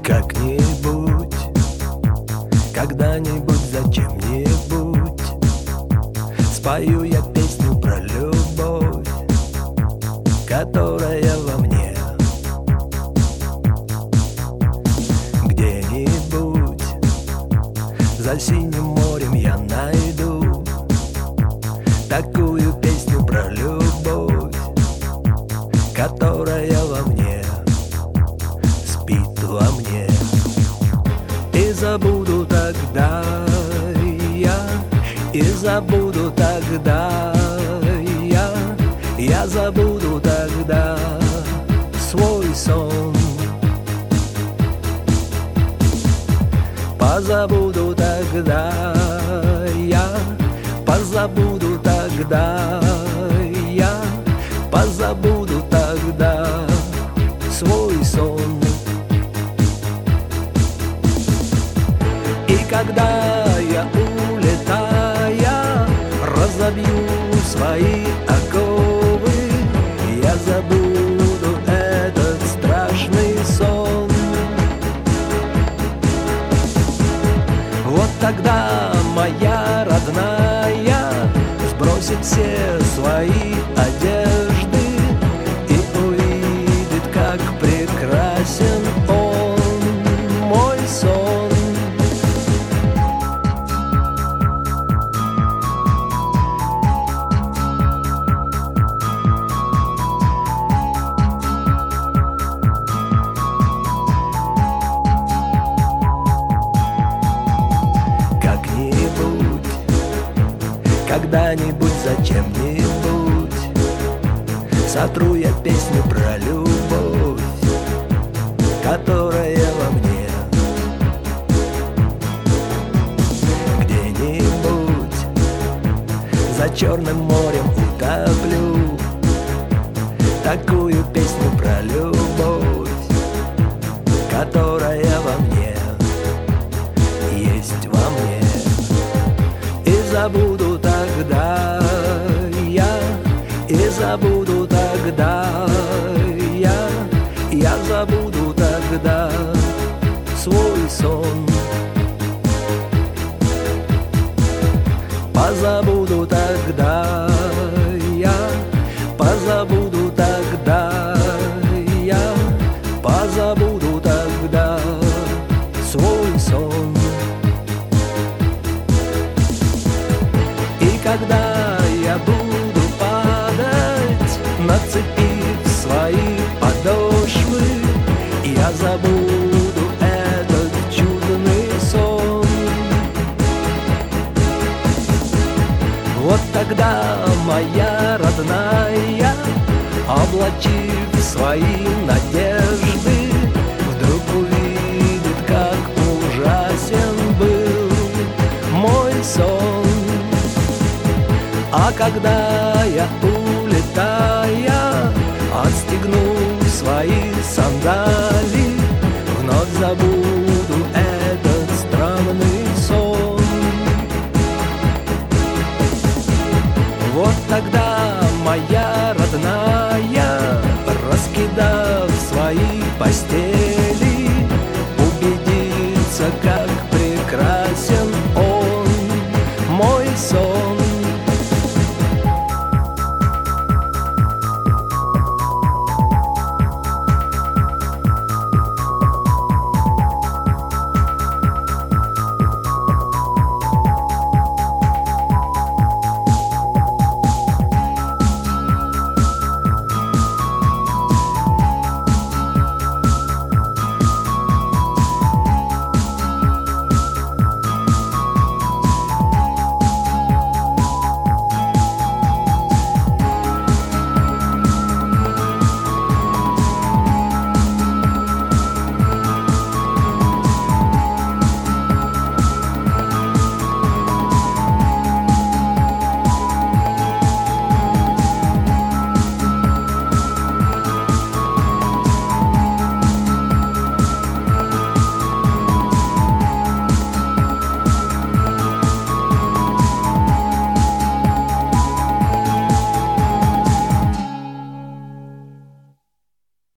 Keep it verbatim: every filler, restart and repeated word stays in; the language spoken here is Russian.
Как-нибудь, когда-нибудь, зачем-нибудь спою я песню про любовь, которая во мне. Где-нибудь за синим морем я найду такую песню про любовь, которая во мне, спит во мне. И забуду тогда я, и забуду тогда я, я забуду тогда свой сон. Позабуду тогда я, позабуду тогда я, позабуду тогда свой сон. И когда я, улетая, разобью свои оковы, я забуду этот страшный сон. Вот тогда моя родная сбросит все свои одежды и увидит, как прекрасен он, мой сон. Как-нибудь, когда-нибудь, зачем-нибудь сотру я песню про любовь, которая во мне. Где-нибудь за Черным морем утоплю такую песню про любовь, которая во мне, есть во мне. И забуду тогда я, и забуду тогда я, я забуду тогда свой сон. Позабуду тогда я, позабуду тогда я, позабуду тогда свой сон. И когда я буду падать, нацепив свои подошвы, я забуду этот чудный сон. Вот тогда моя родная, облачив свои надежды, вдруг увидит, как ужасен был мой сон. А когда я, улетая, отстегну свои сандали, вновь забуду этот странный сон. Вот тогда моя родная, раскидав свои постели, убедится, как